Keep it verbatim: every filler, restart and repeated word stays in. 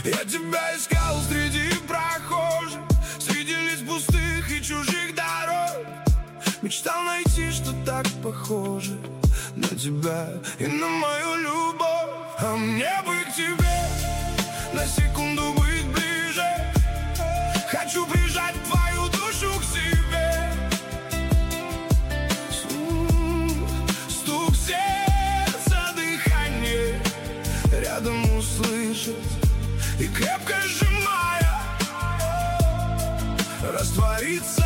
Я тебя искал среди прохожих, среди лиц пустых и чужих дорог. Мечтал найти, что так похоже на тебя и на мою любовь. А мне бы к тебе на секунду быть ближе. Хочу прижать твою душу к себе. Стук сердца, дыхание рядом услышать и крепко сжимая раствориться